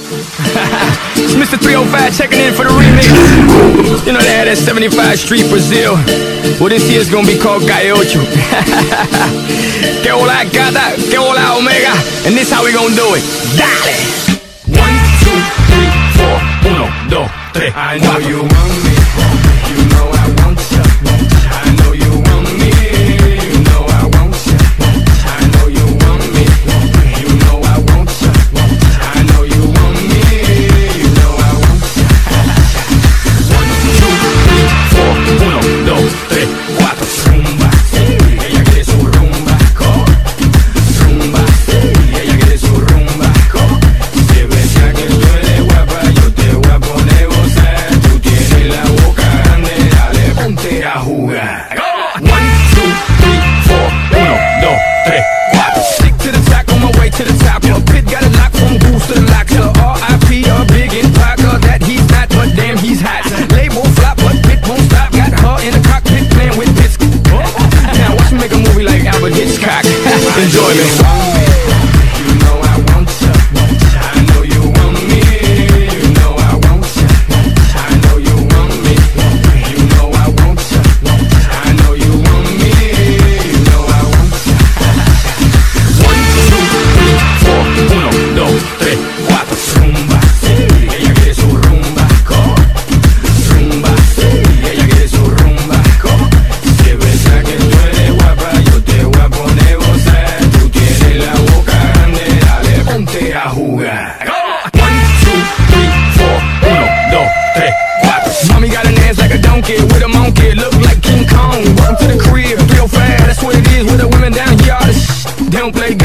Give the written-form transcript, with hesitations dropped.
It's Mr. 305 checking in for the remix. You know they had that 75 Street Brazil. Well, this year's gonna be called Calle Ocho. Que hola gata, que hola omega. And this how we gonna do it. Dale! 1, 2, 3, 4, 1, 2, 3. I know you want me. You know I want you. I know you want me. You know I want you. I know you want me. You know I want you. I know you want me. You know I want you. 1, 2, 3, 4, 1, 2, 3, 4. Rumba, ella quiere su rumba, rumba, ella quiere su rumba, si es verdad que tú eres guapa, yo te voy a poner gozar. Tú tienes la boca grande, dale, ponte a jugar. 1, 2, 3, 4, 1, 2, 3, 4. Stick to the top, on my way to the top. Your pit got a lock from goose to the lock. Tell R.I.P. a big impact, that he's not, but damn he's hot. Label flop, but pit won't stop. Got her in the cockpit playing with biscuits. Now watch me make a movie like Albert Hitchcock. Enjoy me. You know I want you. I know you want me. You know I want you. I know you want me. You know I want you. I know you want me. You know I want you. 1, 2, 3, 4, 1, 2, 3, 4. Rumba, ella quiere su rumba, rumba, ella quiere su rumba, si es verdad que tú eres guapa, yo te voy a poner gozar. Tú tienes la boca grande, dale, ponte a jugar. 1, 2, 3, 4, 1, 2, 3, 4. Mommy got an ass like a donkey with a monkey, look like King Kong. Welcome to the crib, 305, that's what it is with the women down here. All this they don't play